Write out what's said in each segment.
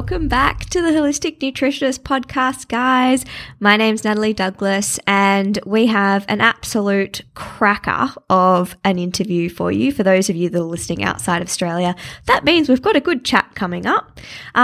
welcome back to the Holistic Nutritionist Podcast, guys. My name's Natalie Douglas, and we have an absolute cracker of an interview for you. For those of you that are listening outside of Australia, that means we've got a good chat coming up.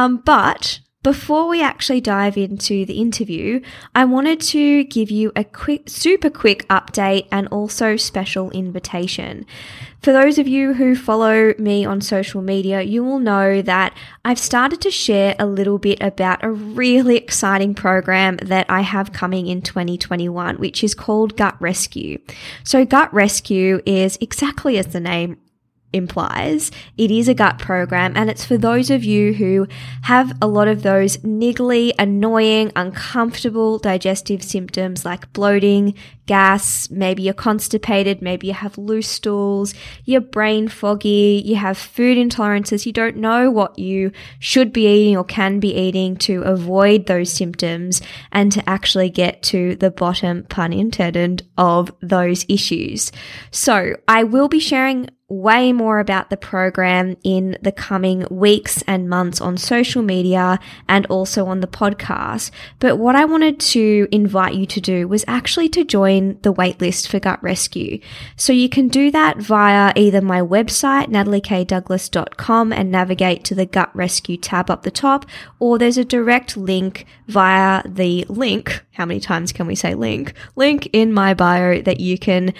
But before we actually dive into the interview, I wanted to give you a super quick update and also special invitation. For those of you who follow me on social media, you will know that I've started to share a little bit about a really exciting program that I have coming in 2021, which is called Gut Rescue. So Gut Rescue is exactly as the name implies. It is a gut program, and it's for those of you who have a lot of those niggly, annoying, uncomfortable digestive symptoms like bloating, gas, maybe you're constipated, maybe you have loose stools, you're brain foggy, you have food intolerances, you don't know what you should be eating or can be eating to avoid those symptoms and to actually get to the bottom, pun intended, of those issues. So I will be sharing way more about the program in the coming weeks and months on social media and also on the podcast. But what I wanted to invite you to do was actually to join the waitlist for Gut Rescue. So you can do that via either my website, nataliekdouglas.com, and navigate to the Gut Rescue tab up the top, or there's a direct link via the link. How many times can we say link? Link in my bio that you can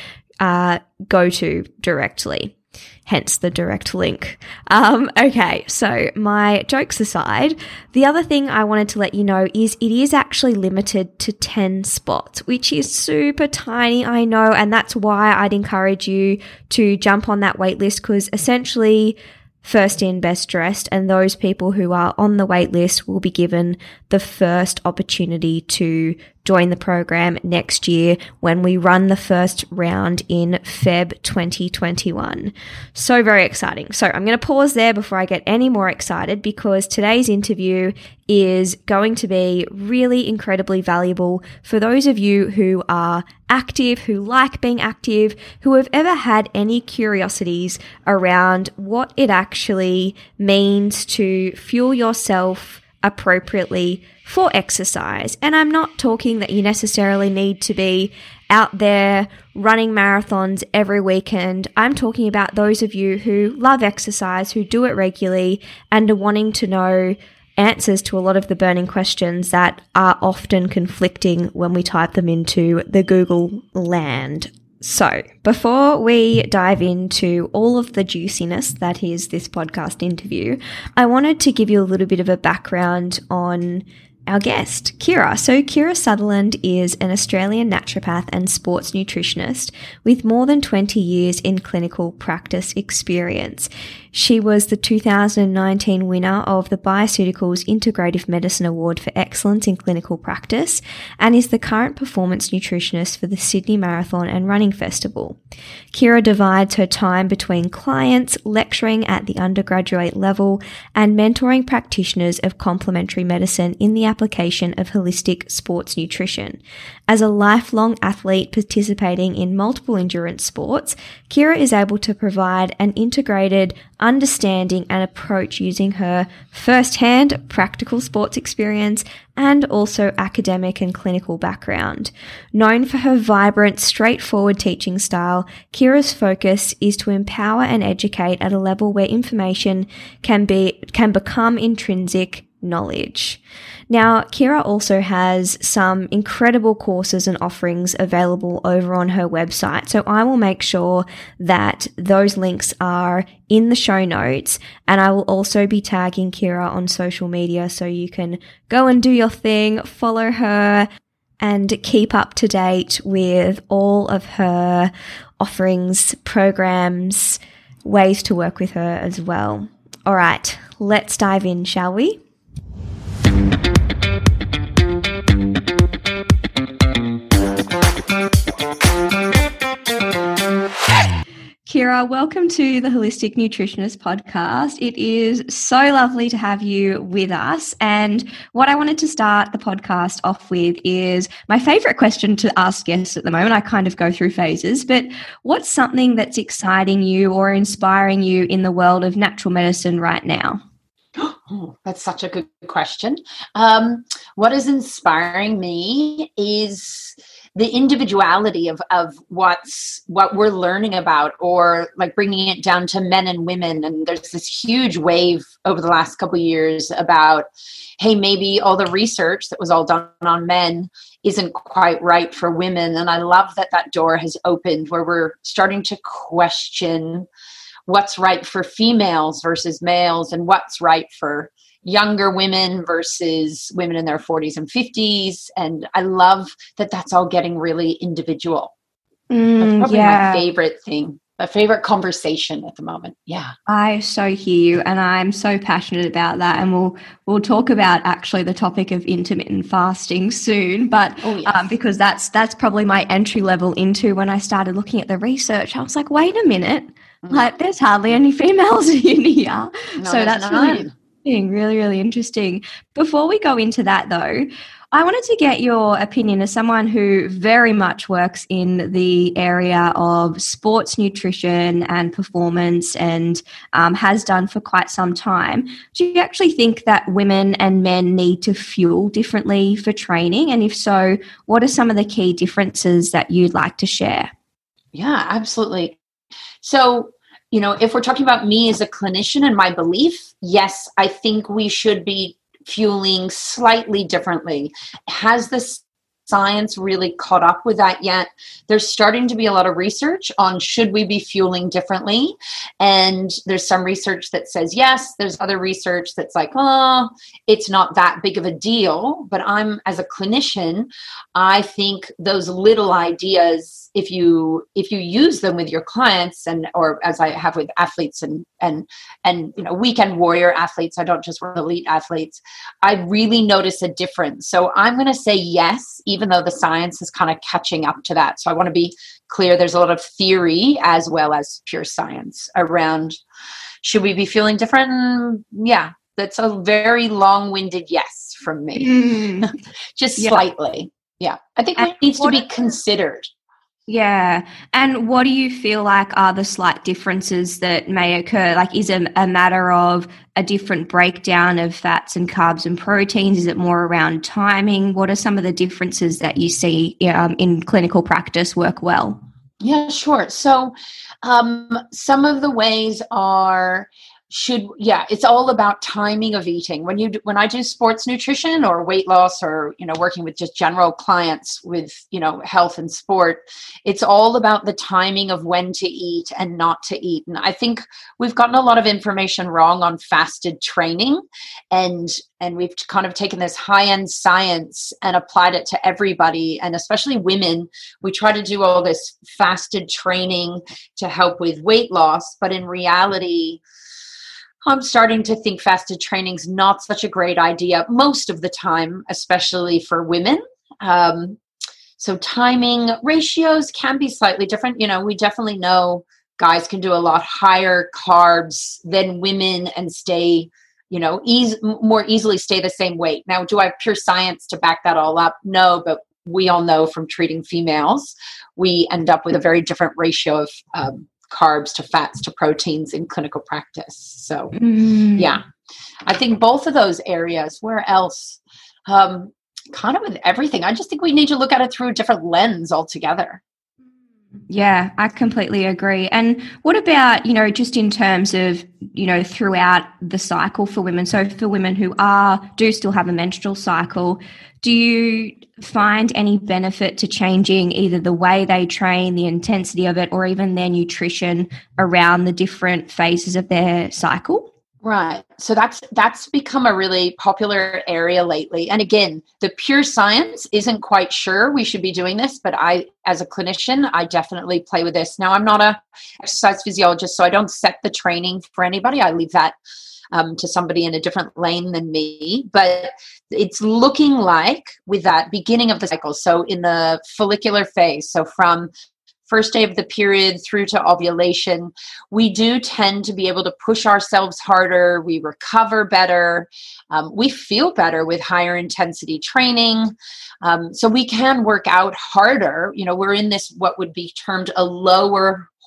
go to directly. Hence the direct link. Okay, so my jokes aside, the other thing I wanted to let you know is it is actually limited to 10 spots, which is super tiny, I know, and that's why I'd encourage you to jump on that wait list, because essentially first in, best dressed, and those people who are on the wait list will be given the first opportunity to join the program next year when we run the first round in Feb 2021. So very exciting. So I'm going to pause there before I get any more excited, because today's interview is going to be really incredibly valuable for those of you who are active, who like being active, who have ever had any curiosities around what it actually means to fuel yourself appropriately for exercise. And I'm not talking that you necessarily need to be out there running marathons every weekend. I'm talking about those of you who love exercise, who do it regularly, and are wanting to know answers to a lot of the burning questions that are often conflicting when we type them into the Google land. So before we dive into all of the juiciness that is this podcast interview, I wanted to give you a little bit of a background on our guest, Kira. So Kira Sutherland is an Australian naturopath and sports nutritionist with more than 20 years in clinical practice experience. She was the 2019 winner of the Bioceuticals Integrative Medicine Award for Excellence in Clinical Practice and is the current performance nutritionist for the Sydney Marathon and Running Festival. Kira divides her time between clients, lecturing at the undergraduate level, and mentoring practitioners of complementary medicine in the application of holistic sports nutrition. As a lifelong athlete participating in multiple endurance sports, Kira is able to provide an integrated understanding and approach using her first-hand practical sports experience and also academic and clinical background. Known for her vibrant, straightforward teaching style, Kira's focus is to empower and educate at a level where information can become intrinsic knowledge. Now, Kira also has some incredible courses and offerings available over on her website. So I will make sure that those links are in the show notes, and I will also be tagging Kira on social media so you can go and do your thing, follow her, and keep up to date with all of her offerings, programs, ways to work with her as well. All right, let's dive in, shall we? Kira, welcome to the Holistic Nutritionist Podcast. It is so lovely to have you with us. And what I wanted to start the podcast off with is my favorite question to ask guests at the moment. I kind of go through phases, but what's something that's exciting you or inspiring you in the world of natural medicine right now? Oh, that's such a good question. What is inspiring me is the individuality of what we're learning about, or like bringing it down to men and women. And there's this huge wave over the last couple of years about, hey, maybe all the research that was all done on men isn't quite right for women. And I love that that door has opened where we're starting to question what's right for females versus males, and what's right for younger women versus women in their 40s and 50s. And I love that that's all getting really individual. That's probably my favorite thing, my favorite conversation at the moment. Yeah. I so hear you, and I'm so passionate about that. And we'll talk about actually the topic of intermittent fasting soon. But because that's probably my entry level into when I started looking at the research, I was like, wait a minute, like there's hardly any females in here. No, so that's really, really interesting. Before we go into that though, I wanted to get your opinion as someone who very much works in the area of sports nutrition and performance, and has done for quite some time. Do you actually think that women and men need to fuel differently for training? And if so, what are some of the key differences that you'd like to share? Yeah, absolutely. So, if we're talking about me as a clinician and my belief, yes, I think we should be fueling slightly differently. Has the science really caught up with that yet? There's starting to be a lot of research on should we be fueling differently, and there's some research that says yes. There's other research that's like, oh, it's not that big of a deal. But I'm, as a clinician, I think those little ideas, if you use them with your clients, or as I have with athletes and weekend warrior athletes, I don't just work with elite athletes, I really notice a difference. So I'm going to say yes, even though the science is kind of catching up to that. So I want to be clear, there's a lot of theory as well as pure science around should we be feeling different? Yeah, that's a very long-winded yes from me. Just slightly. Yeah, I think it needs to be considered. Yeah. And what do you feel like are the slight differences that may occur? Like, is it a matter of a different breakdown of fats and carbs and proteins? Is it more around timing? What are some of the differences that you see in clinical practice work well? Yeah, sure. So some of the ways are it's all about timing of eating. When I do sports nutrition or weight loss, or working with just general clients with health and sport, it's all about the timing of when to eat and not to eat. And I think we've gotten a lot of information wrong on fasted training, and we've kind of taken this high-end science and applied it to everybody, and especially women. We try to do all this fasted training to help with weight loss, but in reality, I'm starting to think fasted training is not such a great idea most of the time, especially for women. So timing ratios can be slightly different. We definitely know guys can do a lot higher carbs than women and stay, more easily stay the same weight. Now, do I have pure science to back that all up? No, but we all know from treating females, we end up with a very different ratio of carbs to fats to proteins in clinical practice. So yeah, I think both of those areas. Where else? Kind of with everything. I just think we need to look at it through a different lens altogether. Yeah, I completely agree. And what about, just in terms of, throughout the cycle for women? So for women who do still have a menstrual cycle, do you find any benefit to changing either the way they train, the intensity of it, or even their nutrition around the different phases of their cycle? Right. So that's become a really popular area lately. And again, the pure science isn't quite sure we should be doing this, but I, as a clinician, I definitely play with this. Now, I'm not a exercise physiologist, so I don't set the training for anybody. I leave that to somebody in a different lane than me. But it's looking like with that beginning of the cycle, so in the follicular phase, so from first day of the period through to ovulation, we do tend to be able to push ourselves harder. We recover better. We feel better with higher intensity training. So we can work out harder. We're in this, what would be termed a lower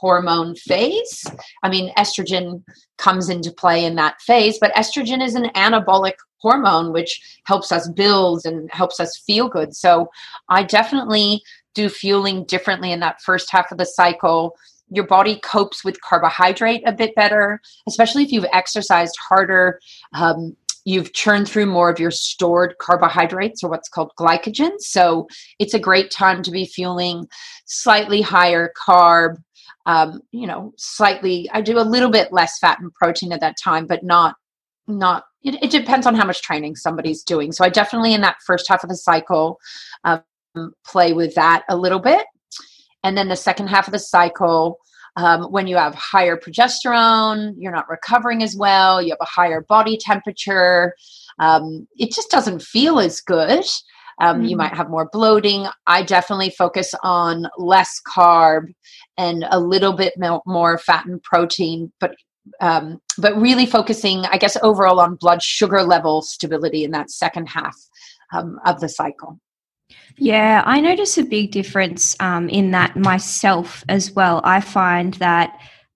hormone phase. I mean, estrogen comes into play in that phase, but estrogen is an anabolic hormone, which helps us build and helps us feel good. So I definitely do fueling differently in that first half of the cycle. Your body copes with carbohydrate a bit better, especially if you've exercised harder. You've churned through more of your stored carbohydrates, or what's called glycogen. So it's a great time to be fueling slightly higher carb, slightly, I do a little bit less fat and protein at that time, but not, it depends on how much training somebody's doing. So I definitely in that first half of the cycle, play with that a little bit. And then the second half of the cycle, when you have higher progesterone, you're not recovering as well, you have a higher body temperature, it just doesn't feel as good. You might have more bloating. I definitely focus on less carb and a little bit more fat and protein, but really focusing, I guess, overall on blood sugar level stability in that second half of the cycle. Yeah, I notice a big difference in that myself as well. I find that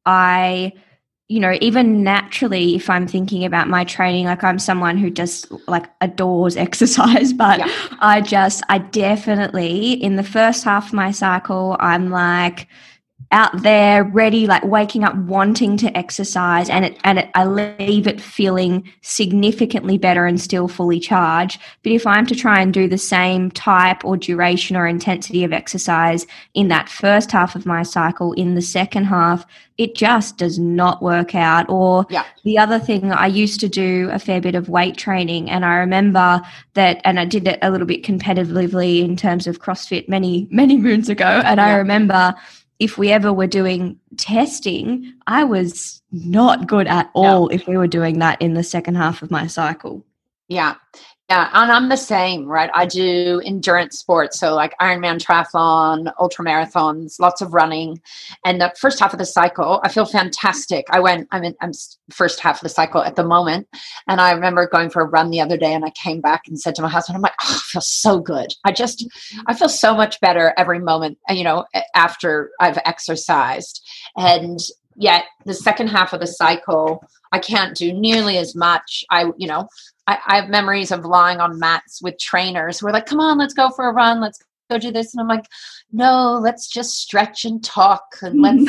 even naturally, if I'm thinking about my training, like I'm someone who just like adores exercise, but yeah. I definitely in the first half of my cycle, I'm like out there ready, like waking up wanting to exercise, and I leave it feeling significantly better and still fully charged. But if I'm to try and do the same type or duration or intensity of exercise in that first half of my cycle, in the second half, it just does not work out. Or the other thing, I used to do a fair bit of weight training, and I remember that, and I did it a little bit competitively in terms of CrossFit many, many moons ago. And I remember if we ever were doing testing, I was not good at all if we were doing that in the second half of my cycle. Yeah. Yeah. And I'm the same, right? I do endurance sports. So like Ironman triathlon, ultra marathons, lots of running. And the first half of the cycle, I feel fantastic. I'm first half of the cycle at the moment. And I remember going for a run the other day, and I came back and said to my husband, I'm like, I feel so good. I feel so much better every moment, after I've exercised. And yet the second half of the cycle, I can't do nearly as much. I have memories of lying on mats with trainers who are like, come on, let's go for a run. Let's go do this. And I'm like, no, let's just stretch and talk. And let's,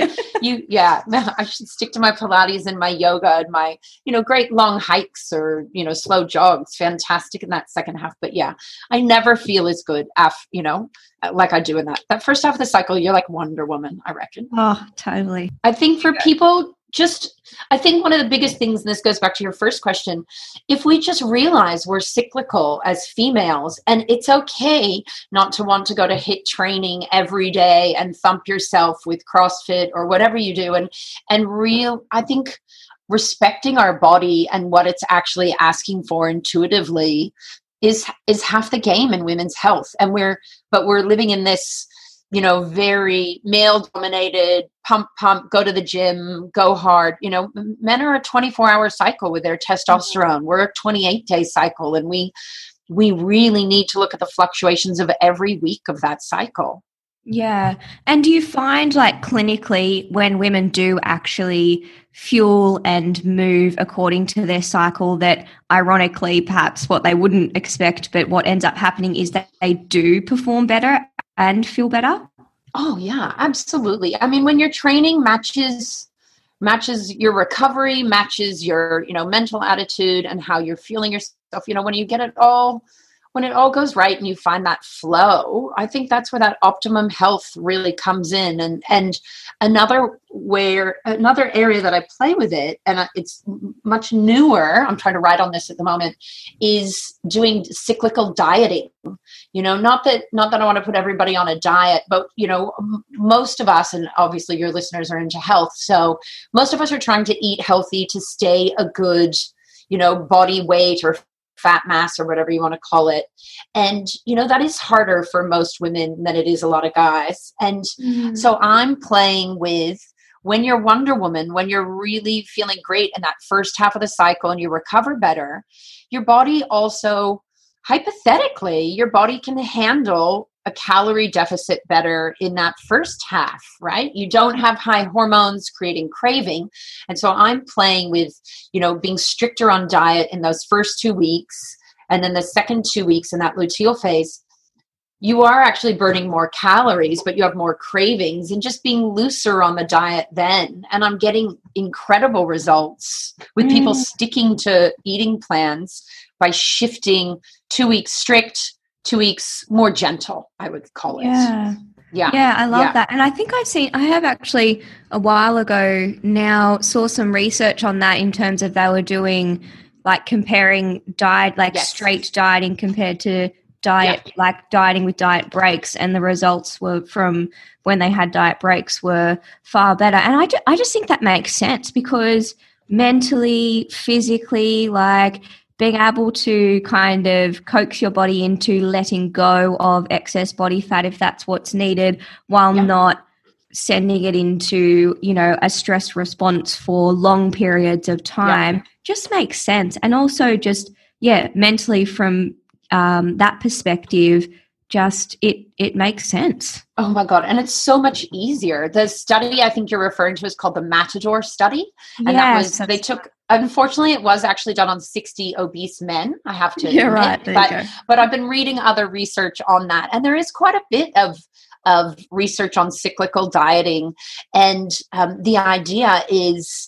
I should stick to my Pilates and my yoga and my, great long hikes or, slow jogs. Fantastic in that second half. But yeah, I never feel as good like I do in that first half of the cycle. You're like Wonder Woman, I reckon. Oh, totally. I think for people, I think one of the biggest things, and this goes back to your first question, if we just realize we're cyclical as females, and it's okay not to want to go to HIIT training every day and thump yourself with CrossFit or whatever you do, I think respecting our body and what it's actually asking for intuitively is half the game in women's health. And we're living in this, very male dominated, pump, go to the gym, go hard. Men are a 24-hour cycle with their testosterone. We're a 28-day cycle. And we really need to look at the fluctuations of every week of that cycle. Yeah. And do you find, like, clinically, when women do actually fuel and move according to their cycle, that ironically, perhaps what they wouldn't expect, but what ends up happening is that they do perform better and feel better? Oh yeah, absolutely. I mean, when your training matches your recovery, matches your, mental attitude and how you're feeling yourself, when it all goes right and you find that flow, I think that's where that optimum health really comes in. And another area that I play with it, and it's much newer, I'm trying to write on this at the moment, is doing cyclical dieting. Not that I want to put everybody on a diet, but, most of us, and obviously your listeners are into health, so most of us are trying to eat healthy to stay a good, body weight or fat mass or whatever you want to call it. And, that is harder for most women than it is a lot of guys. And so I'm playing with, when you're Wonder Woman, when you're really feeling great in that first half of the cycle and you recover better, your body also, hypothetically, your body can handle a calorie deficit better in that first half, right? You don't have high hormones creating craving. And so I'm playing with, being stricter on diet in those first 2 weeks. And then the second 2 weeks in that luteal phase, you are actually burning more calories, but you have more cravings and just being looser on the diet then. And I'm getting incredible results with people sticking to eating plans by shifting 2 weeks strict, 2 weeks more gentle, I would call it. Yeah, I love that. And I think I have actually a while ago now saw some research on that in terms of they were doing like comparing diet, like straight dieting compared to diet, like dieting with diet breaks, and the results were from when they had diet breaks were far better. And I just think that makes sense because mentally, physically, like being able to kind of coax your body into letting go of excess body fat if that's what's needed while not sending it into, a stress response for long periods of time just makes sense. And also just, mentally from that perspective, just it makes sense. Oh my God. And it's so much easier. The study I think you're referring to is called the Matador study. And unfortunately, it was actually done on 60 obese men, I have to admit. Right. But I've been reading other research on that. And there is quite a bit of research on cyclical dieting. And the idea is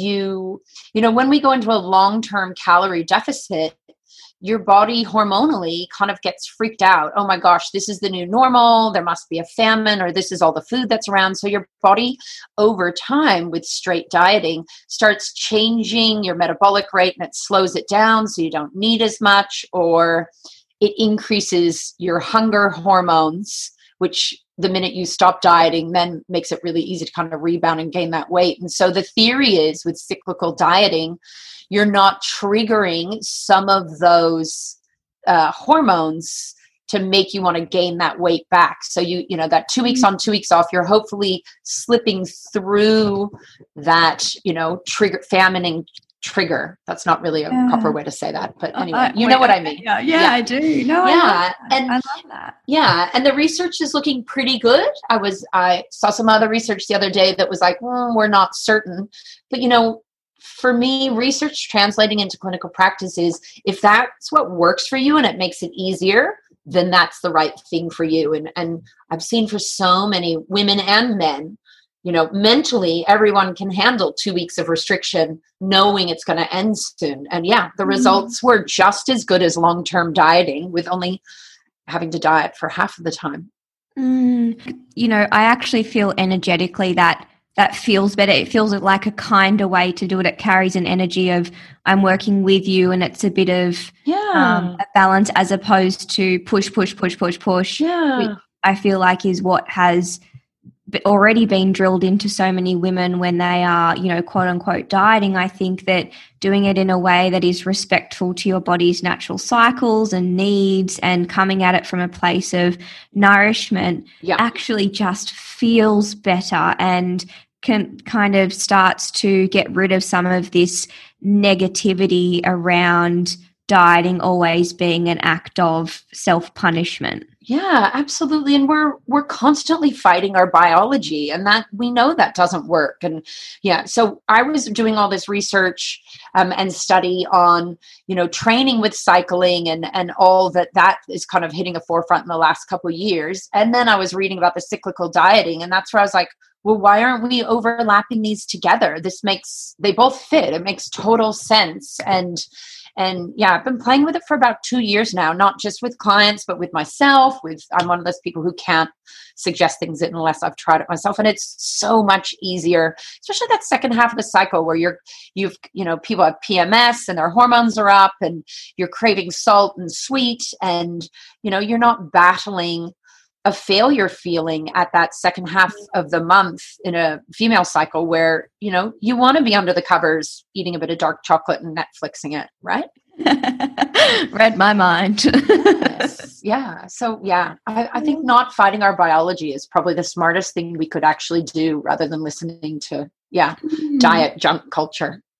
when we go into a long-term calorie deficit, your body hormonally kind of gets freaked out. Oh my gosh, this is the new normal. There must be a famine, or this is all the food that's around. So your body over time with straight dieting starts changing your metabolic rate and it slows it down so you don't need as much, or it increases your hunger hormones, which the minute you stop dieting then makes it really easy to kind of rebound and gain that weight. And so the theory is with cyclical dieting, you're not triggering some of those hormones to make you want to gain that weight back. So that 2 weeks on, 2 weeks off, you're hopefully slipping through that, famining trigger. That's not really a proper way to say that, but anyway, what I mean. Yeah, I do. No, I love that. Yeah, and the research is looking pretty good. I saw some other research the other day that was like, we're not certain, but for me, research translating into clinical practice is if that's what works for you and it makes it easier, then that's the right thing for you. And I've seen for so many women and men, mentally, everyone can handle 2 weeks of restriction knowing it's going to end soon. And the results were just as good as long-term dieting with only having to diet for half of the time. I actually feel energetically that feels better. It feels like a kinder way to do it. It carries an energy of I'm working with you, and it's a bit of a balance as opposed to push. Yeah. I feel like is what has already been drilled into so many women when they are, quote unquote dieting. I think that doing it in a way that is respectful to your body's natural cycles and needs and coming at it from a place of nourishment actually just feels better and can kind of starts to get rid of some of this negativity around dieting always being an act of self-punishment. Yeah, absolutely. And we're constantly fighting our biology, and that we know that doesn't work. And so I was doing all this research and study on, training with cycling and all that is kind of hitting a forefront in the last couple of years. And then I was reading about the cyclical dieting, and that's where I was like, well, why aren't we overlapping these together? They both fit. It makes total sense. And I've been playing with it for about 2 years now, not just with clients, but with myself. I'm one of those people who can't suggest things unless I've tried it myself. And it's so much easier, especially that second half of the cycle where people have PMS and their hormones are up and you're craving salt and sweet, and, you're not battling a failure feeling at that second half of the month in a female cycle where, you want to be under the covers eating a bit of dark chocolate and Netflixing it, right? Read my mind. Yes. Yeah. So I think not fighting our biology is probably the smartest thing we could actually do rather than listening to, diet junk culture.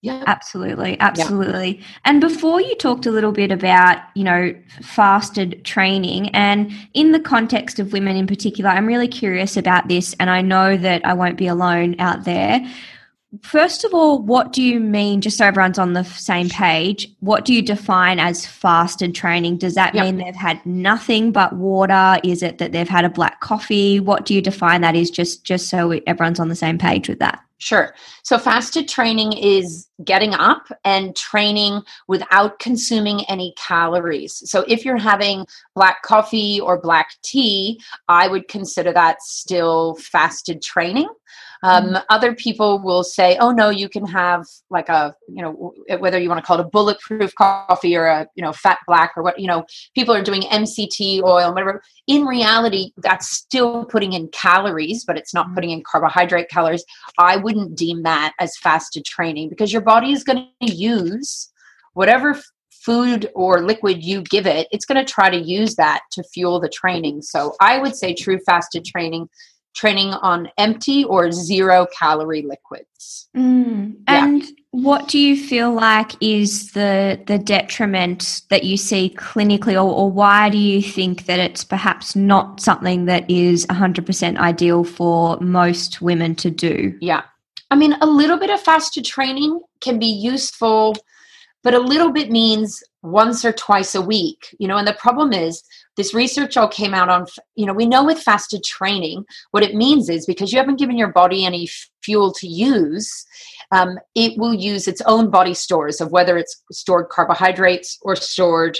Yeah. Absolutely. Absolutely. And before you talked a little bit about, fasted training, and in the context of women in particular, I'm really curious about this, and I know that I won't be alone out there. First of all, what do you mean, just so everyone's on the same page, what do you define as fasted training? Does that mean they've had nothing but water? Is it that they've had a black coffee? What do you define that is, just so everyone's on the same page with that? Sure. So fasted training is getting up and training without consuming any calories. So if you're having black coffee or black tea, I would consider that still fasted training. Other people will say, oh no, you can have like whether you want to call it a bulletproof coffee or a, fat black or what, people are doing MCT oil and whatever. In reality, that's still putting in calories, but it's not putting in carbohydrate calories. I wouldn't deem that as fasted training, because your body is going to use whatever food or liquid you give it. It's going to try to use that to fuel the training. So I would say true fasted training on empty or 0 calorie liquids. And what do you feel like is the detriment that you see clinically, or why do you think that it's perhaps not something that is 100% ideal for most women to do? Yeah. I mean, a little bit of fasted training can be useful, but a little bit means once or twice a week, and the problem is this research all came out on, we know with fasted training, what it means is because you haven't given your body any fuel to use, it will use its own body stores of whether it's stored carbohydrates or stored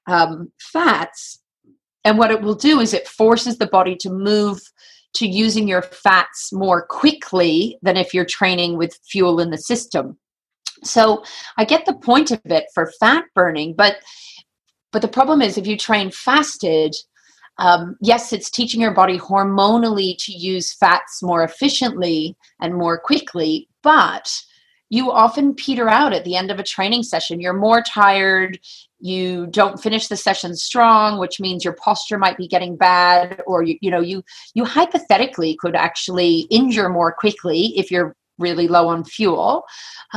fats. And what it will do is it forces the body to move to using your fats more quickly than if you're training with fuel in the system. So I get the point of it for fat burning, but the problem is if you train fasted, yes, it's teaching your body hormonally to use fats more efficiently and more quickly, but you often peter out at the end of a training session. You're more tired. You don't finish the session strong, which means your posture might be getting bad, or you hypothetically could actually injure more quickly if you're really low on fuel.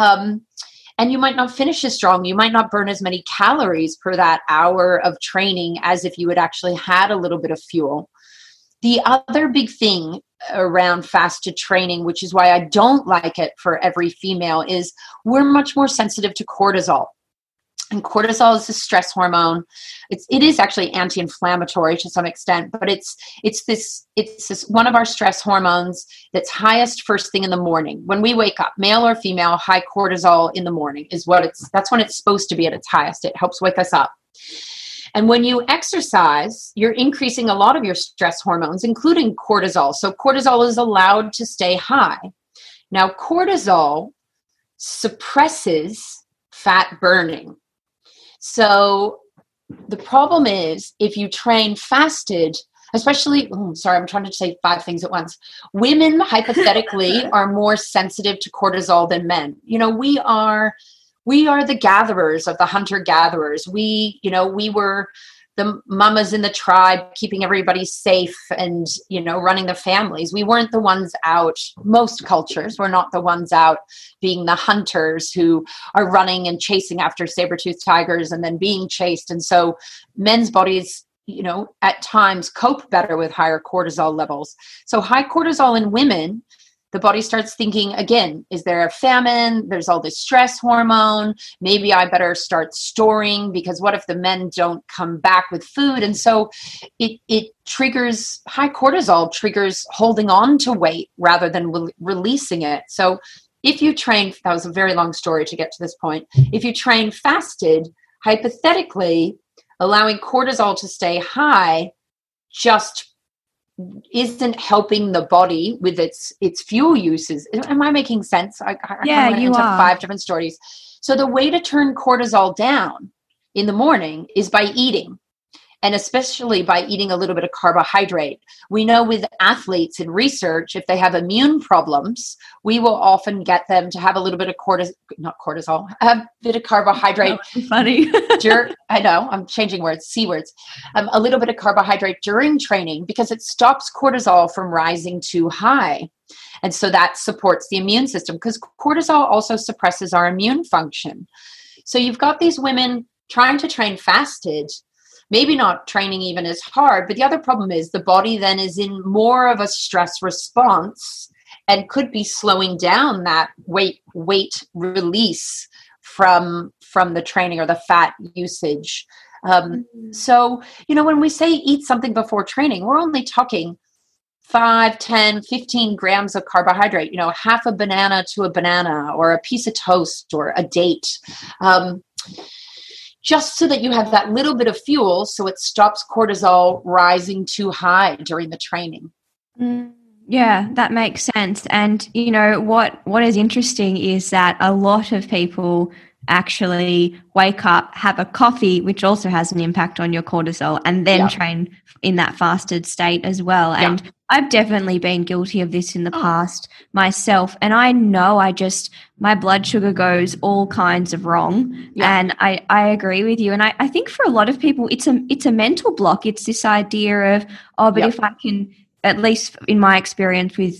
And you might not finish as strong. You might not burn as many calories per that hour of training as if you had actually had a little bit of fuel. The other big thing around fasted training, which is why I don't like it for every female, is we're much more sensitive to cortisol. And cortisol is a stress hormone. It is actually anti-inflammatory to some extent, but it's this one of our stress hormones that's highest first thing in the morning. When we wake up, male or female, high cortisol in the morning that's when it's supposed to be at its highest. It helps wake us up. And when you exercise, you're increasing a lot of your stress hormones, including cortisol. So cortisol is allowed to stay high. Now, cortisol suppresses fat burning. So the problem is if you train fasted, especially, I'm trying to say 5 things at once. Women hypothetically are more sensitive to cortisol than men. We are the gatherers of the hunter-gatherers. We were the mamas in the tribe, keeping everybody safe and, running the families. We weren't the ones out. Most cultures were not the ones out being the hunters who are running and chasing after saber-toothed tigers and then being chased. And so men's bodies, at times cope better with higher cortisol levels. So high cortisol in women, the body starts thinking, again, is there a famine? There's all this stress hormone. Maybe I better start storing, because what if the men don't come back with food? And so it triggers, high cortisol triggers holding on to weight rather than releasing it. So if you train, that was a very long story to get to this point. If you train fasted, hypothetically, allowing cortisol to stay high just isn't helping the body with its fuel uses. Am I making sense? I Yeah, went you into are. 5 different stories. So the way to turn cortisol down in the morning is by eating. and especially by eating a little bit of carbohydrate. We know with athletes in research, if they have immune problems, we will often get them to have a little bit of a bit of carbohydrate. Funny. I know, I'm changing words, C words. A little bit of carbohydrate during training because it stops cortisol from rising too high. And so that supports the immune system because cortisol also suppresses our immune function. So you've got these women trying to train fasted, maybe not training even as hard, but the other problem is the body then is in more of a stress response and could be slowing down that weight release from the training or the fat usage. So, when we say eat something before training, we're only talking 5, 10, 15 grams of carbohydrate, half a banana to a banana or a piece of toast or a date. Just so that you have that little bit of fuel so it stops cortisol rising too high during the training. Yeah, that makes sense. And, what is interesting is that a lot of people actually wake up, have a coffee, which also has an impact on your cortisol, and then train in that fasted state as well. Yeah. And I've definitely been guilty of this in the past myself. And I know my blood sugar goes all kinds of wrong. Yeah. And I agree with you. And I think for a lot of people, it's a mental block. It's this idea of, if I can, at least in my experience with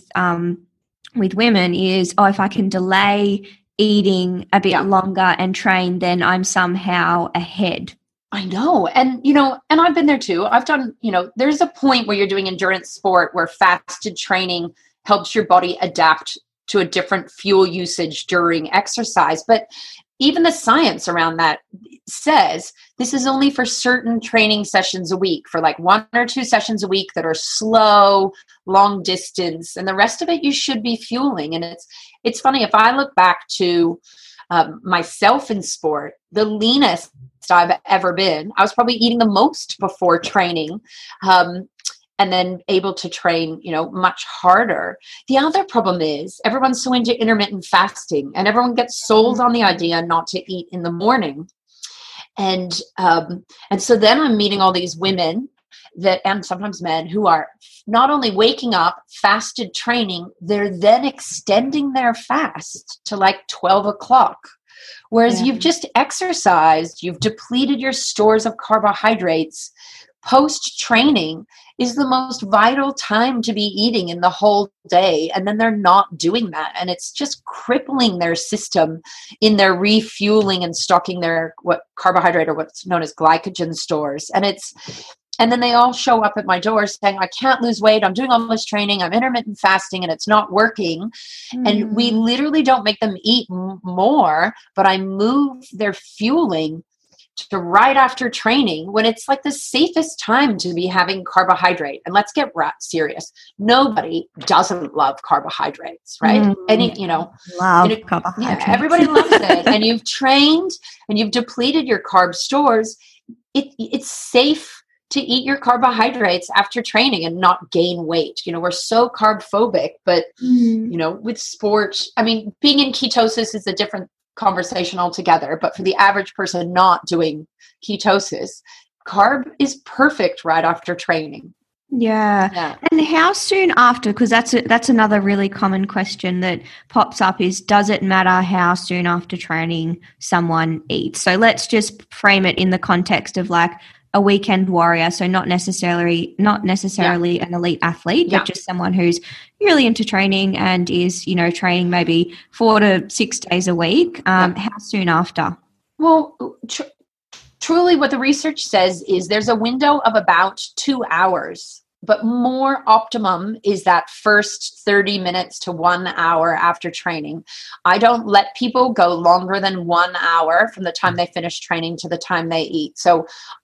women is, if I can delay eating a bit longer and train, then I'm somehow ahead. I know. And, and I've been there too. I've done, there's a point where you're doing endurance sport where fasted training helps your body adapt to a different fuel usage during exercise. But even the science around that says this is only for certain training sessions a week, for like 1 or 2 sessions a week that are slow, long distance, and the rest of it you should be fueling. And it's funny, if I look back to myself in sport, the leanest I've ever been, I was probably eating the most before training. And then able to train, much harder. The other problem is everyone's so into intermittent fasting and everyone gets sold on the idea not to eat in the morning. And so then I'm meeting all these women and sometimes men who are not only waking up, fasted training, they're then extending their fast to like 12 o'clock. Whereas you've just exercised, you've depleted your stores of carbohydrates. Post-training is the most vital time to be eating in the whole day. And then they're not doing that. And it's just crippling their system in their refueling and stocking their carbohydrate or what's known as glycogen stores. And then they all show up at my door saying, I can't lose weight. I'm doing all this training. I'm intermittent fasting and it's not working. And we literally don't make them eat more, but I move their fueling to right after training when it's like the safest time to be having carbohydrate. And let's get serious. Nobody doesn't love carbohydrates, right? Love carbohydrates. Yeah, everybody loves it. And you've trained and you've depleted your carb stores. It's safe to eat your carbohydrates after training and not gain weight. We're so carb phobic, but with sport, being in ketosis is a different conversation altogether, but for the average person not doing ketosis, carb is perfect right after training. Yeah. And how soon after, because that's another really common question that pops up is, does it matter how soon after training someone eats? So let's just frame it in the context of like a weekend warrior, so not necessarily an elite athlete, but just someone who's really into training and is, training maybe 4 to 6 days a week. How soon after? Well, truly what the research says is there's a window of about 2 hours, but more optimum is that first 30 minutes to 1 hour after training. I don't let people go longer than 1 hour from the time they finish training to the time they eat. So,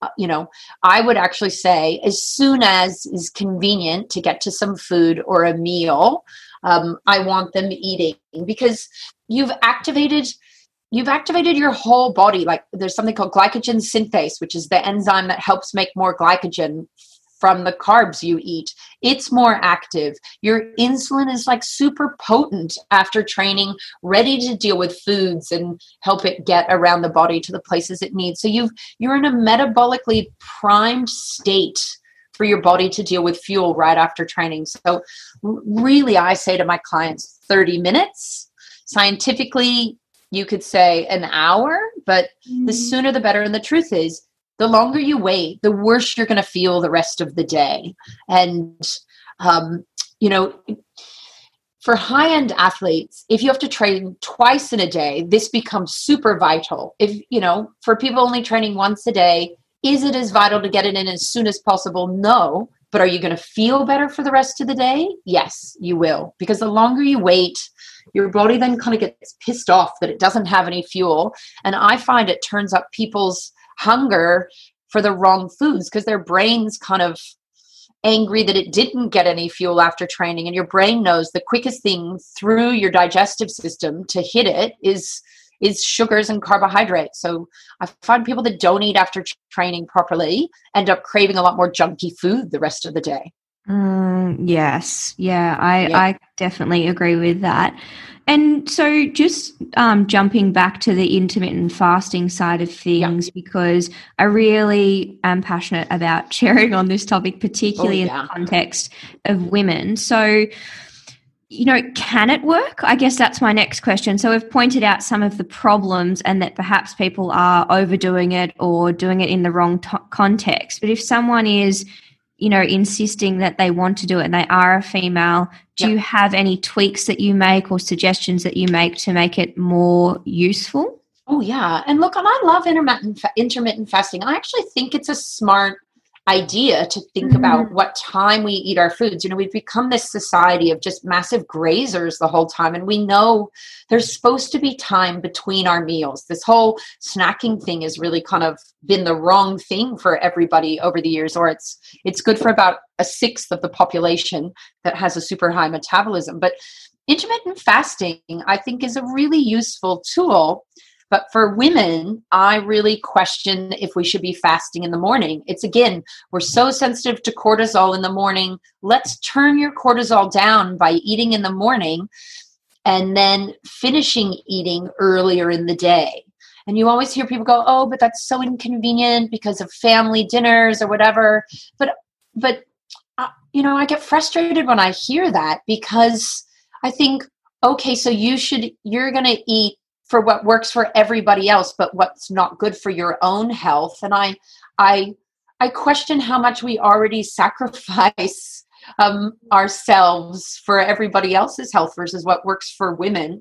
I would actually say as soon as is convenient to get to some food or a meal, I want them eating because you've activated your whole body. Like there's something called glycogen synthase, which is the enzyme that helps make more glycogen from the carbs you eat. It's more active. Your insulin is like super potent after training, ready to deal with foods and help it get around the body to the places it needs. So you're in a metabolically primed state for your body to deal with fuel right after training. So really, I say to my clients, 30 minutes. Scientifically, you could say an hour, but the sooner the better. And the truth is, the longer you wait, the worse you're going to feel the rest of the day. And, for high-end athletes, if you have to train twice in a day, this becomes super vital. If, for people only training once a day, is it as vital to get it in as soon as possible? No. But are you going to feel better for the rest of the day? Yes, you will. Because the longer you wait, your body then kind of gets pissed off that it doesn't have any fuel. And I find it turns up people's hunger for the wrong foods because their brain's kind of angry that it didn't get any fuel after training. And your brain knows the quickest thing through your digestive system to hit it is sugars and carbohydrates. So I find people that don't eat after training properly end up craving a lot more junky food the rest of the day. Yes. Yeah, I definitely agree with that. And so just jumping back to the intermittent fasting side of things, because I really am passionate about sharing on this topic, particularly in the context of women. So, can it work? I guess that's my next question. So we've pointed out some of the problems and that perhaps people are overdoing it or doing it in the wrong context. But if someone is, insisting that they want to do it and they are a female, do you have any tweaks that you make or suggestions that you make to make it more useful? Oh, yeah. And look, I love intermittent fasting. I actually think it's a smart idea to think about what time we eat our foods. We've become this society of just massive grazers the whole time. And we know there's supposed to be time between our meals. This whole snacking thing has really kind of been the wrong thing for everybody over the years, or it's good for about a sixth of the population that has a super high metabolism. But intermittent fasting, I think, is a really useful tool. But for women, I really question if we should be fasting in the morning. It's, again, we're so sensitive to cortisol in the morning. Let's turn your cortisol down by eating in the morning and then finishing eating earlier in the day. And you always hear people go, oh, but that's so inconvenient because of family dinners or whatever. But I get frustrated when I hear that, because I think, okay, so you're going to eat for what works for everybody else, but what's not good for your own health. And I question how much we already sacrifice ourselves for everybody else's health versus what works for women.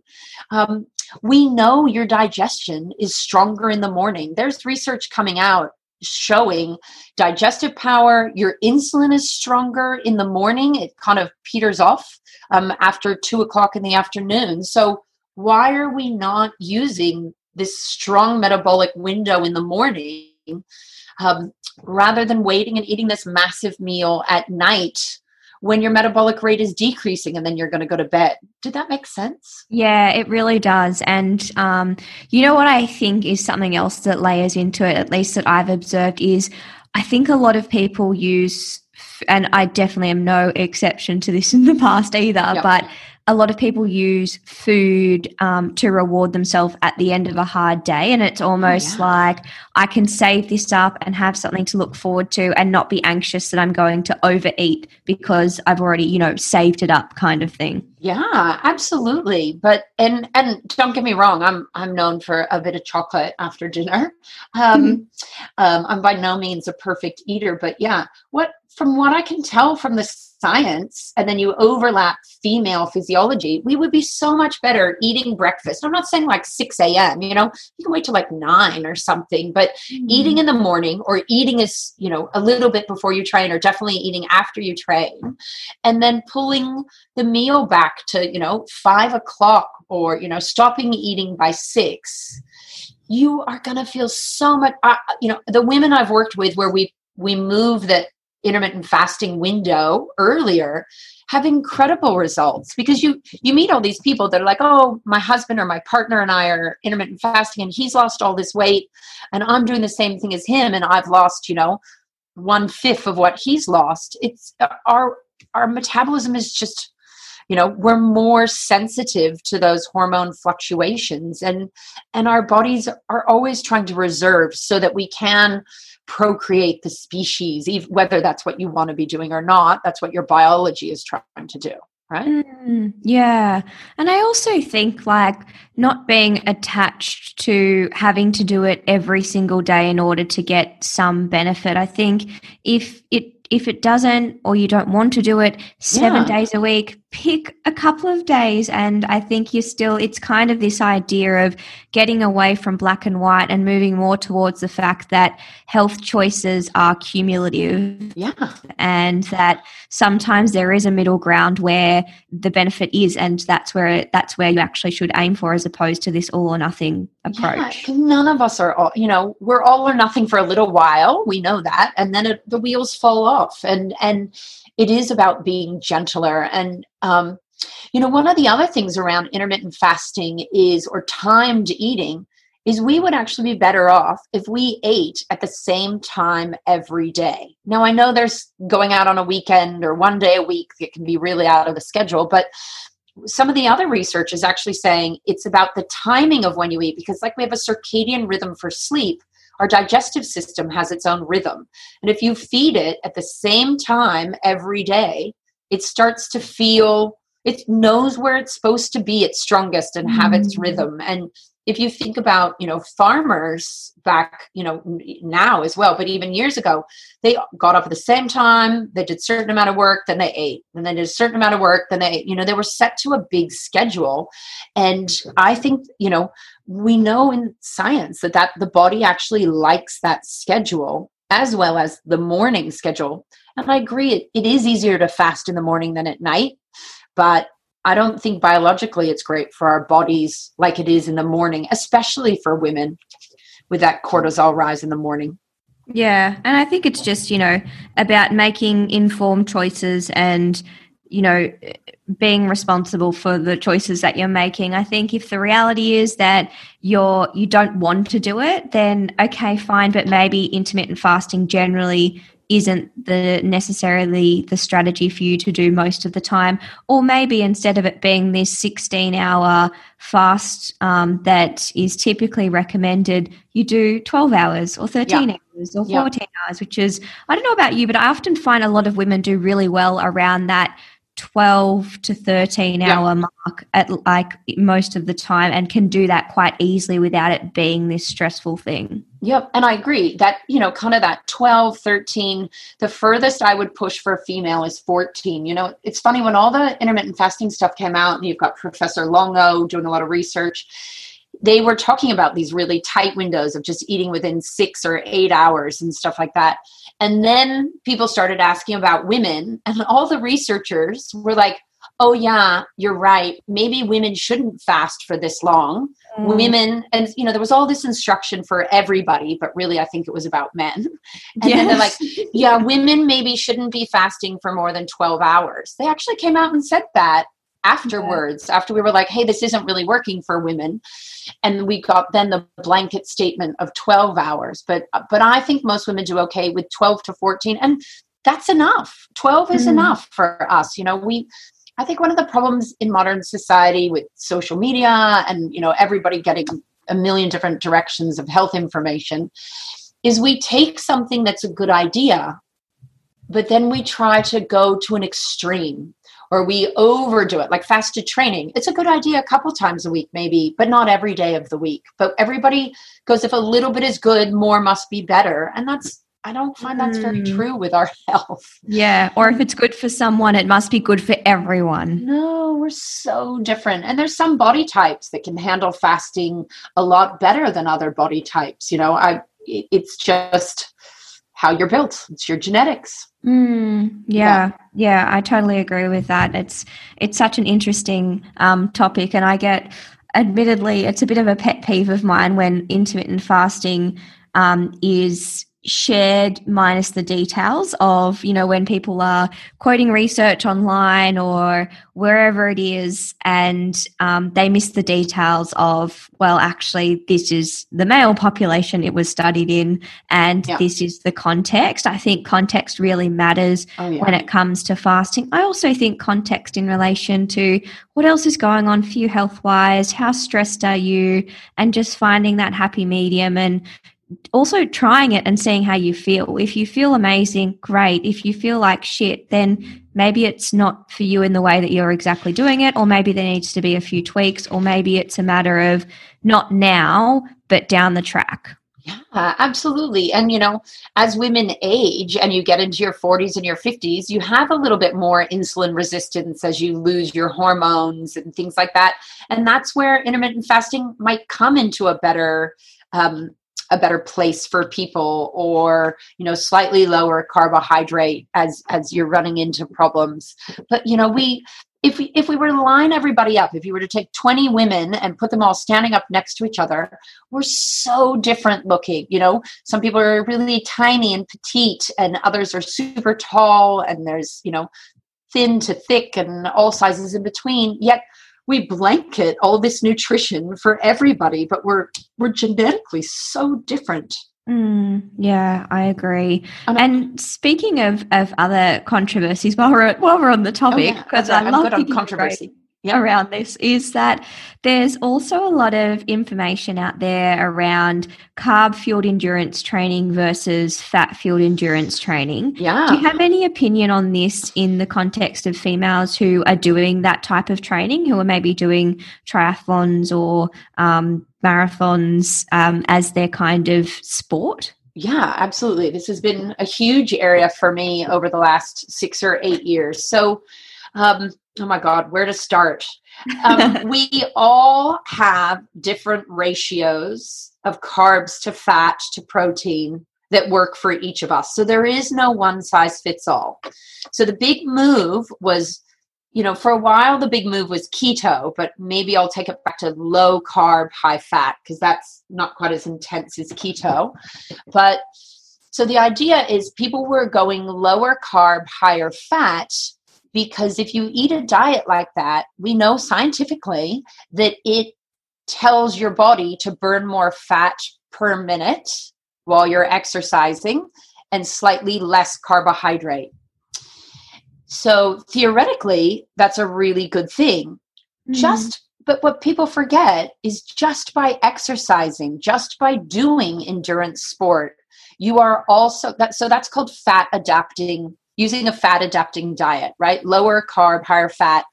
We know your digestion is stronger in the morning. There's research coming out showing digestive power. Your insulin is stronger in the morning. It kind of peters off after 2:00 in the afternoon. So why are we not using this strong metabolic window in the morning rather than waiting and eating this massive meal at night when your metabolic rate is decreasing and then you're going to go to bed? Did that make sense? Yeah, it really does. And what I think is something else that layers into it, at least that I've observed, is I think a lot of people use, and I definitely am no exception to this in the past either, but a lot of people use food to reward themselves at the end of a hard day. And it's almost like I can save this up and have something to look forward to and not be anxious that I'm going to overeat because I've already, saved it up, kind of thing. Yeah, absolutely. But, and don't get me wrong, I'm known for a bit of chocolate after dinner. I'm by no means a perfect eater, but from what I can tell from the science, and then you overlap female physiology, we would be so much better eating breakfast. I'm not saying like 6 a.m., you can wait till like 9 or something, but eating in the morning, or eating is, a little bit before you train, or definitely eating after you train, and then pulling the meal back to, 5 o'clock, or, stopping eating by 6, you are going to feel so much, the women I've worked with where we move that intermittent fasting window earlier have incredible results, because you meet all these people that are like, oh, my husband or my partner and I are intermittent fasting and he's lost all this weight and I'm doing the same thing as him and I've lost, 1/5 of what he's lost. It's our metabolism is just, we're more sensitive to those hormone fluctuations, and our bodies are always trying to reserve so that we can procreate the species, whether that's what you want to be doing or not. That's what your biology is trying to do. Right? Yeah. And I also think like not being attached to having to do it every single day in order to get some benefit. I think if it doesn't, or you don't want to do it 7 days a week, pick a couple of days. And I think it's kind of this idea of getting away from black and white and moving more towards the fact that health choices are cumulative. Yeah. And that sometimes there is a middle ground where the benefit is, and that's where you actually should aim for, as opposed to this all or nothing approach. Yeah, none of us are all, we're all or nothing for a little while. We know that. And then the wheels fall off, and it is about being gentler. And, one of the other things around intermittent fasting or timed eating is we would actually be better off if we ate at the same time every day. Now, I know there's going out on a weekend or 1 day a week that can be really out of the schedule, but some of the other research is actually saying it's about the timing of when you eat, because like we have a circadian rhythm for sleep, our digestive system has its own rhythm. And if you feed it at the same time every day, it starts to feel, it knows where it's supposed to be its strongest and have its rhythm. And if you think about, farmers back, now as well, but even years ago, they got up at the same time, they did a certain amount of work, then they ate, and then did a certain amount of work, then they ate. They were set to a big schedule. And I think, we know in science that the body actually likes that schedule as well as the morning schedule. And I agree, it is easier to fast in the morning than at night, but I don't think biologically it's great for our bodies like it is in the morning, especially for women with that cortisol rise in the morning. Yeah. And I think it's just, about making informed choices and, being responsible for the choices that you're making. I think if the reality is that you don't want to do it, then okay, fine. But maybe intermittent fasting generally isn't necessarily the strategy for you to do most of the time. Or maybe instead of it being this 16-hour fast that is typically recommended, you do 12 hours or 13 hours or 14 hours, which is, I don't know about you, but I often find a lot of women do really well around that 12 to 13 hour mark at like most of the time, and can do that quite easily without it being this stressful thing. Yep. And I agree that, kind of that 12, 13, the furthest I would push for a female is 14. It's funny, when all the intermittent fasting stuff came out, and you've got Professor Longo doing a lot of research, they were talking about these really tight windows of just eating within 6 or 8 hours and stuff like that. And then people started asking about women, and all the researchers were like, oh yeah, you're right. Maybe women shouldn't fast for this long. Women, and there was all this instruction for everybody, but really I think it was about men. And then they're like, yeah, women maybe shouldn't be fasting for more than 12 hours. They actually came out and said that afterwards, after we were like, hey, this isn't really working for women. And we got then the blanket statement of 12 hours. But I think most women do okay with 12 to 14. And that's enough. 12 is enough for us. I think one of the problems in modern society with social media and, everybody getting a million different directions of health information is we take something that's a good idea, but then we try to go to an extreme, or we overdo it, like fasted training. It's a good idea a couple times a week, maybe, but not every day of the week. But everybody goes, if a little bit is good, more must be better. And I don't find that's very true with our health. Yeah. Or if it's good for someone, it must be good for everyone. No, we're so different. And there's some body types that can handle fasting a lot better than other body types. It's just how you're built. It's your genetics. Yeah, I totally agree with that. It's such an interesting topic, and I get, admittedly, it's a bit of a pet peeve of mine when intermittent fasting is shared minus the details of, when people are quoting research online or wherever it is, and they miss the details of, well, actually, this is the male population it was studied in, and this is the context. I think context really matters when it comes to fasting. I also think context in relation to what else is going on for you health-wise, how stressed are you, and just finding that happy medium, and also trying it and seeing how you feel. If you feel amazing, great. If you feel like shit, then maybe it's not for you in the way that you're exactly doing it, or maybe there needs to be a few tweaks, or maybe it's a matter of not now, but down the track. Yeah, absolutely. And, as women age and you get into your 40s and your 50s, you have a little bit more insulin resistance as you lose your hormones and things like that. And that's where intermittent fasting might come into a better place for people, or, slightly lower carbohydrate as you're running into problems. But, if we were to line everybody up, if you were to take 20 women and put them all standing up next to each other, we're so different looking. Some people are really tiny and petite, and others are super tall, and there's, thin to thick and all sizes in between. Yet we blanket all this nutrition for everybody, but we're genetically so different. Yeah, I agree. And speaking of other controversies, while we're on the topic, because I love good on controversy around this, is that there's also a lot of information out there around carb-fueled endurance training versus fat-fueled endurance training. Yeah. Do you have any opinion on this in the context of females who are doing that type of training, who are maybe doing triathlons or marathons as their kind of sport? Yeah, absolutely. This has been a huge area for me over the last 6 or 8 years. So, oh my God, where to start? We all have different ratios of carbs to fat to protein that work for each of us. So there is no one size fits all. So the big move was, for a while, the big move was keto, but maybe I'll take it back to low carb, high fat, because that's not quite as intense as keto. But so the idea is people were going lower carb, higher fat, because if you eat a diet like that, we know scientifically that it tells your body to burn more fat per minute while you're exercising and slightly less carbohydrate. So theoretically, that's a really good thing. But what people forget is just by exercising, just by doing endurance sport, you are also that's called fat adapting, using a fat adapting diet, right? Lower carb, higher fat.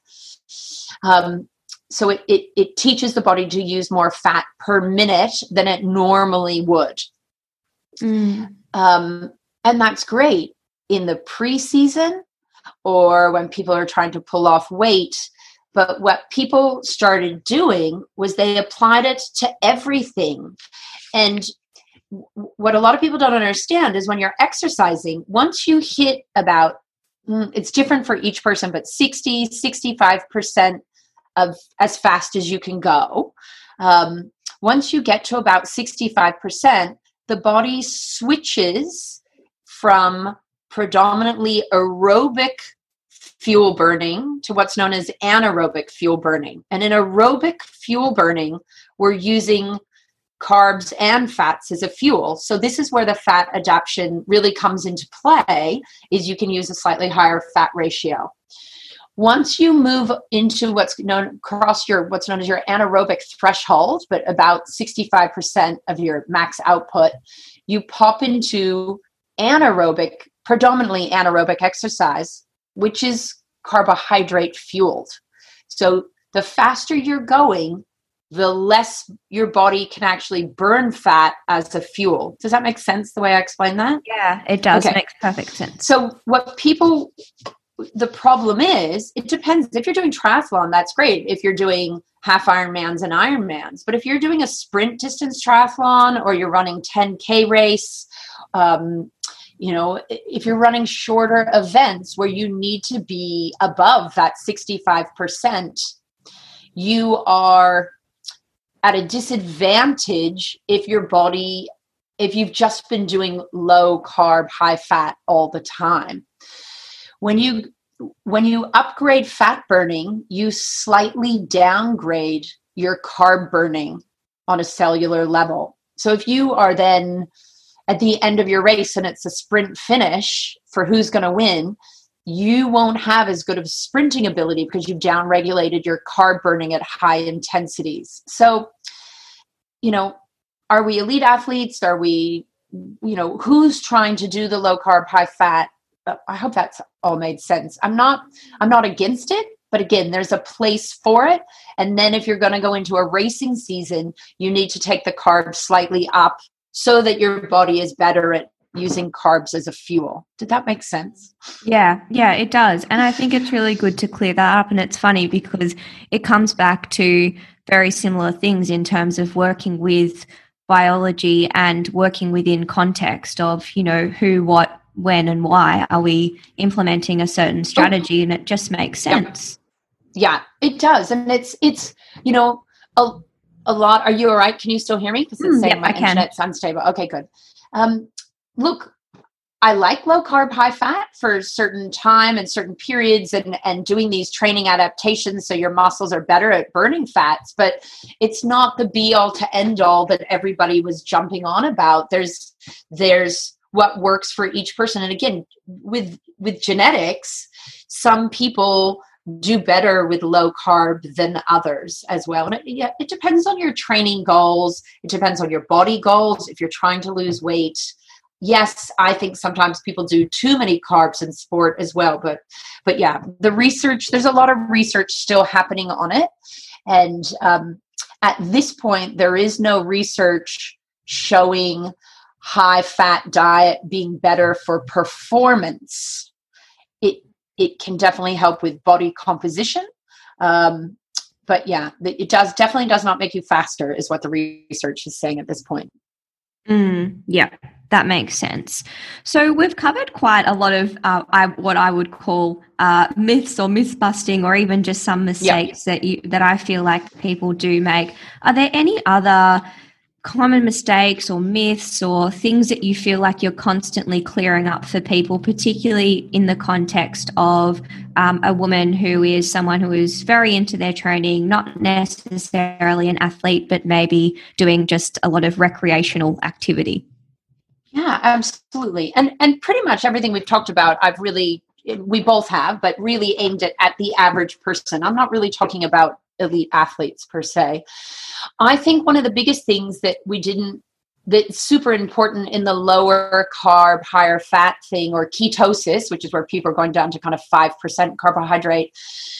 So it teaches the body to use more fat per minute than it normally would. And that's great in the preseason or when people are trying to pull off weight. But what people started doing was they applied it to everything. And what a lot of people don't understand is when you're exercising, once you hit about, it's different for each person, but 60, 65% of as fast as you can go. Once you get to about 65%, the body switches from predominantly aerobic fuel burning to what's known as anaerobic fuel burning. And in aerobic fuel burning, we're using carbs and fats as a fuel. So this is where the fat adaptation really comes into play, is you can use a slightly higher fat ratio. Once you move into what's known as your anaerobic threshold, but about 65% of your max output, you pop into predominantly anaerobic exercise, which is carbohydrate fueled. So the faster you're going, the less your body can actually burn fat as a fuel. Does that make sense the way I explained that? Yeah, it does. Okay. Makes perfect sense. So the problem is, it depends. If you're doing triathlon, that's great. If you're doing half Ironmans and Ironmans, but if you're doing a sprint distance triathlon or you're running 10K race, if you're running shorter events where you need to be above that 65%, you are at a disadvantage if your body if you've just been doing low carb, high fat all the time. When you upgrade fat burning, you slightly downgrade your carb burning on a cellular level. So if you are then at the end of your race and it's a sprint finish for who's going to win, you won't have as good of sprinting ability because you've downregulated your carb burning at high intensities. So, are we elite athletes? Are we, who's trying to do the low carb, high fat? I hope that's all made sense. I'm not against it, but again, there's a place for it. And then if you're going to go into a racing season, you need to take the carbs slightly up so that your body is better at using carbs as a fuel. Did that make sense? Yeah, it does. And I think it's really good to clear that up. And it's funny because it comes back to very similar things in terms of working with biology and working within context of, who, what, when, and why are we implementing a certain strategy, and it just makes sense. Yeah, it does. And it's a lot. Are you all right? Can you still hear me? Because it's saying my internet's unstable. Okay, good. Look, I like low carb, high fat for certain time and certain periods and doing these training adaptations so your muscles are better at burning fats, but it's not the be all to end all that everybody was jumping on about. There's what works for each person. And again, with genetics, some people do better with low carb than others as well. And it depends on your training goals. It depends on your body goals. If you're trying to lose weight, yes, I think sometimes people do too many carbs in sport as well. But yeah, the research, there's a lot of research still happening on it. And at this point, there is no research showing high fat diet being better for performance. It can definitely help with body composition. But yeah, it definitely does not make you faster is what the research is saying at this point. Yeah, that makes sense. So we've covered quite a lot of what I would call myths or myth busting, or even just some mistakes that I feel like people do make. Are there any other common mistakes or myths or things that you feel like you're constantly clearing up for people, particularly in the context of a woman who is someone who is very into their training, not necessarily an athlete, but maybe doing just a lot of recreational activity? Yeah, absolutely. And pretty much everything we've talked about, we both have, but really aimed at the average person. I'm not really talking about elite athletes per se. I think one of the biggest things that's super important in the lower carb, higher fat thing, or ketosis, which is where people are going down to kind of 5% carbohydrate.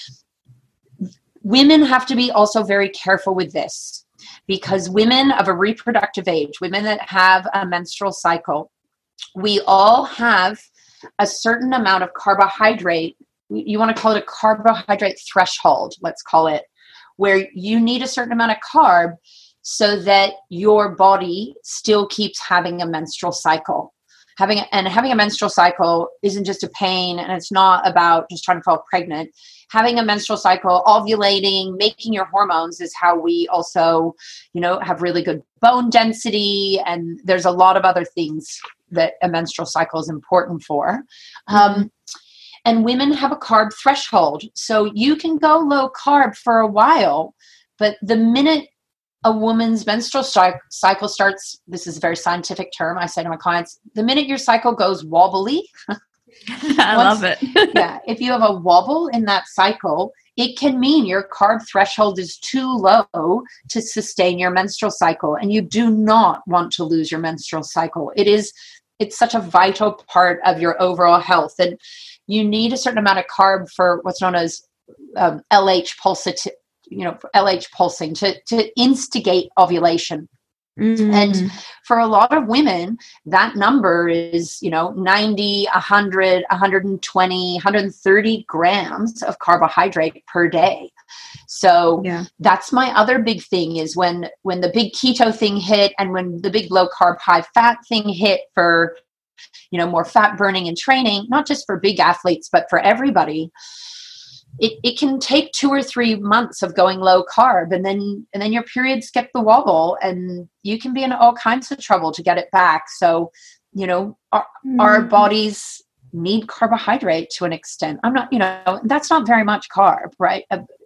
Women have to be also very careful with this, because women of a reproductive age, women that have a menstrual cycle, we all have a certain amount of carbohydrate. You want to call it a carbohydrate threshold, let's call it, where you need a certain amount of carb so that your body still keeps having a menstrual cycle. Having a menstrual cycle isn't just a pain, and it's not about just trying to fall pregnant. Having a menstrual cycle, ovulating, making your hormones is how we also, have really good bone density. And there's a lot of other things that a menstrual cycle is important for. And women have a carb threshold. So you can go low carb for a while, but the minute a woman's menstrual cycle starts, this is a very scientific term I say to my clients, the minute your cycle goes wobbly. I love it. Yeah. If you have a wobble in that cycle, it can mean your carb threshold is too low to sustain your menstrual cycle. And you do not want to lose your menstrual cycle. It's such a vital part of your overall health. And you need a certain amount of carb for what's known as LH pulsing to instigate ovulation. Mm-hmm. And for a lot of women, that number is, 90, 100, 120, 130 grams of carbohydrate per day. So that's my other big thing is when the big keto thing hit and when the big low carb, high fat thing hit for, more fat burning and training, not just for big athletes, but for everybody. it can take 2 or 3 months of going low carb, and then your periods get the wobble, and you can be in all kinds of trouble to get it back. So, our bodies need carbohydrate to an extent. I'm not, that's not very much carb, right?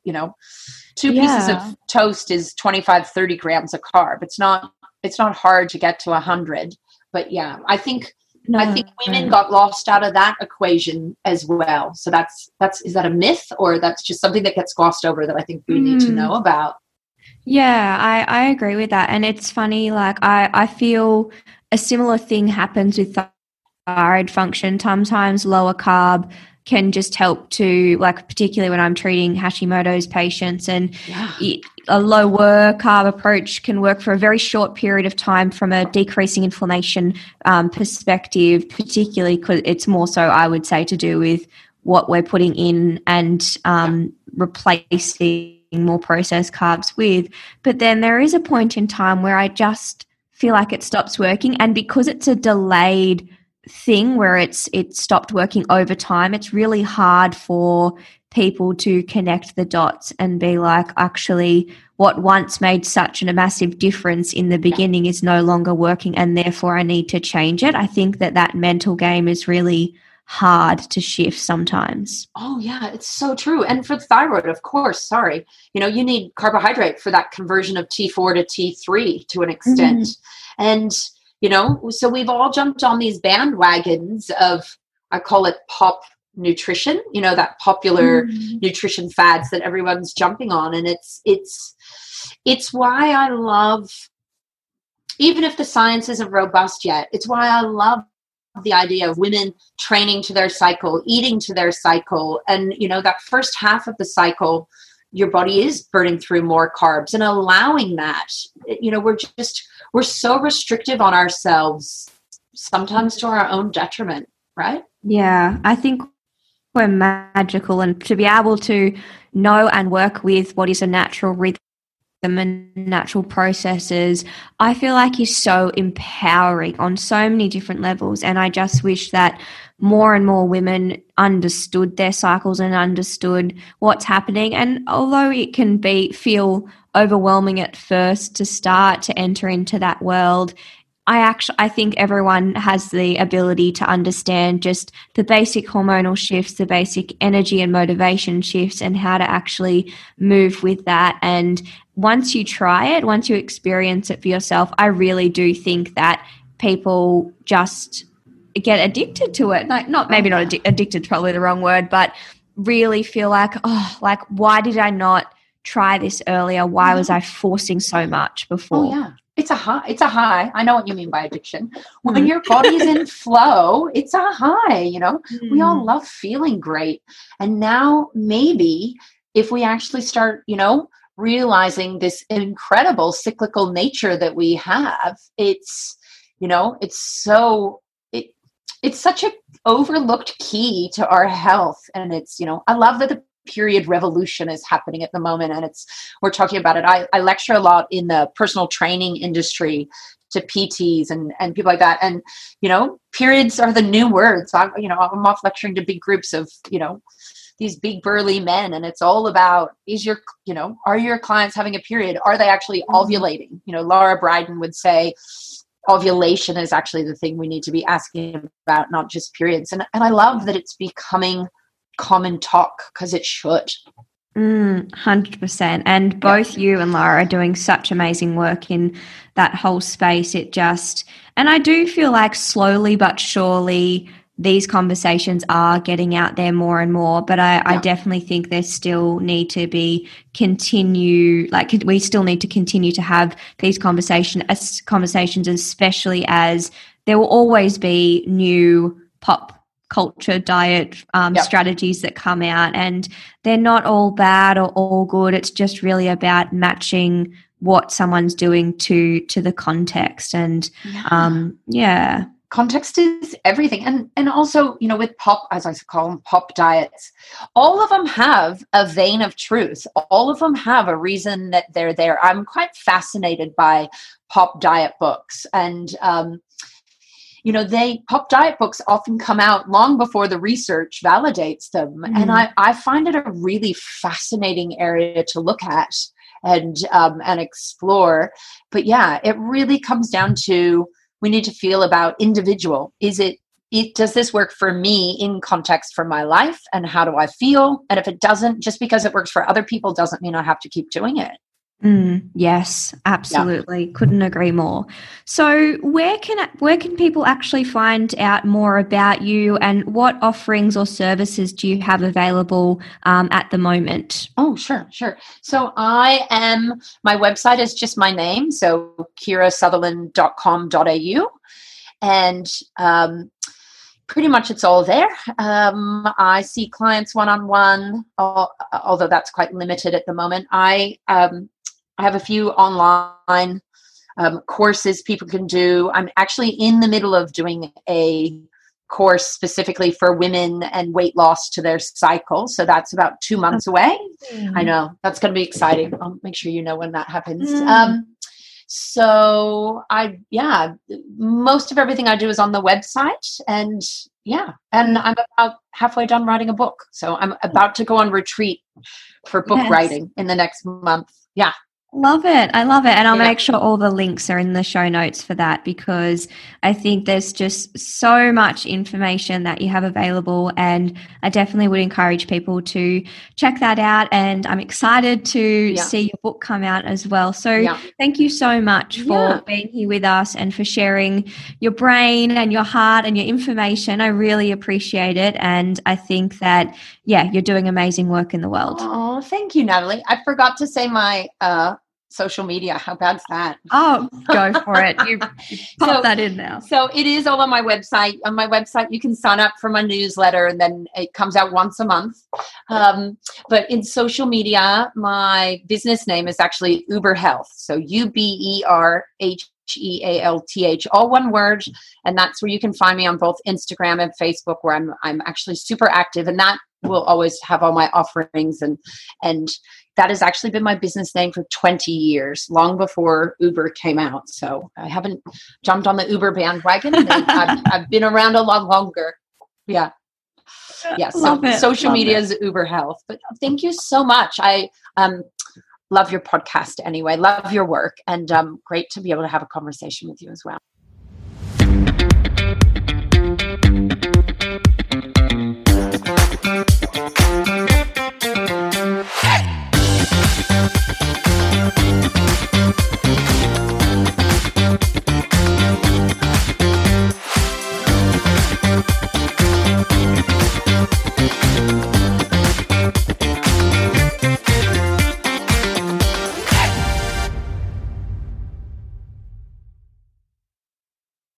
2 pieces of toast is 25, 30 grams of carb. It's not hard to get to 100, but yeah, I think women got lost out of that equation as well. So is that a myth, or that's just something that gets glossed over that I think we need to know about? Yeah, I agree with that. And it's funny, like I feel a similar thing happens with thyroid function. Sometimes lower carb can just help to, like, particularly when I'm treating Hashimoto's patients, and a lower carb approach can work for a very short period of time from a decreasing inflammation perspective, particularly because it's more so, I would say, to do with what we're putting in and replacing more processed carbs with. But then there is a point in time where I just feel like it stops working, and because it's a delayed thing where it stopped working over time, it's really hard for people to connect the dots and be like, actually, what once made such a massive difference in the beginning is no longer working, and therefore I need to change it. I think that mental game is really hard to shift sometimes. Oh yeah, it's so true. And for the thyroid, of course, you need carbohydrate for that conversion of T4 to T3 to an extent. And so we've all jumped on these bandwagons of, I call it pop nutrition, that popular nutrition fads that everyone's jumping on. And it's why I love, even if the science isn't robust yet, it's why I love the idea of women training to their cycle, eating to their cycle. And, that first half of the cycle, your body is burning through more carbs, and allowing that. We're so restrictive on ourselves, sometimes to our own detriment, right? Yeah, I think we're magical, and to be able to know and work with what is a natural rhythm and natural processes, I feel like is so empowering on so many different levels. And I just wish that more and more women understood their cycles and understood what's happening. And although it can feel overwhelming at first to start to enter into that world, I think everyone has the ability to understand just the basic hormonal shifts, the basic energy and motivation shifts, and how to actually move with that. And once you try it, once you experience it for yourself, I really do think that people just get addicted to it. Like, maybe not addicted, probably the wrong word, but really feel like, why did I not try this earlier? Why was I forcing so much before? Oh yeah. It's a high. I know what you mean by addiction. When your body's in flow, it's a high, We all love feeling great. And now maybe if we actually start, realizing this incredible cyclical nature that we have, it's such an overlooked key to our health. And I love that the period revolution is happening at the moment, and we're talking about it. I lecture a lot in the personal training industry to PTs and people like that, and periods are the new words. I'm off lecturing to big groups of these big burly men, and it's all about, are your clients having a period? Are they actually ovulating? Laura Brydon would say ovulation is actually the thing we need to be asking about, not just periods. And I love that it's becoming common talk, because it should. 100%. And both you and Laura are doing such amazing work in that whole space. And I do feel like slowly but surely these conversations are getting out there more and more, but I definitely think there still need to be we still need to continue to have these conversations, especially as there will always be new pop culture diet strategies that come out, and they're not all bad or all good. It's just really about matching what someone's doing to the context. And context is everything. And also, with pop, as I call them, pop diets, all of them have a vein of truth. All of them have a reason that they're there. I'm quite fascinated by pop diet books. And pop diet books often come out long before the research validates them. And I find it a really fascinating area to look at and explore. But yeah, it really comes down to, we need to feel about individual. Does this work for me in context for my life, and how do I feel? And if it doesn't, just because it works for other people doesn't mean I have to keep doing it. Yes, absolutely. Yeah. Couldn't agree more. So where can people actually find out more about you, and what offerings or services do you have available at the moment? Oh, sure. So my website is just my name. So kirasutherland.com.au. And pretty much it's all there. I see clients one-on-one, although that's quite limited at the moment. I have a few online courses people can do. I'm actually in the middle of doing a course specifically for women and weight loss to their cycle. So that's about 2 months away. I know, that's going to be exciting. I'll make sure you know when that happens. So most of everything I do is on the website, and I'm about halfway done writing a book. So I'm about to go on retreat for book writing in the next month. Yeah. Love it. I love it. And I'll make sure all the links are in the show notes for that, because I think there's just so much information that you have available, and I definitely would encourage people to check that out. And I'm excited to see your book come out as well. So thank you so much for being here with us and for sharing your brain and your heart and your information. I really appreciate it. And I think that, you're doing amazing work in the world. Oh, thank you, Natalie. I forgot to say my social media. How bad's that? Oh, go for it. You pop that in now. So it is all on my website. On my website, you can sign up for my newsletter, and then it comes out once a month. But in social media, my business name is actually Uber Health. So UberHealth, all one word. And that's where you can find me on both Instagram and Facebook, where I'm actually super active, and that will always have all my offerings, and that has actually been my business name for 20 years, long before Uber came out. So I haven't jumped on the Uber bandwagon. I've been around a lot longer. Yeah. Yeah. So social media is Uber Health. But thank you so much. I love your podcast anyway. Love your work. And great to be able to have a conversation with you as well.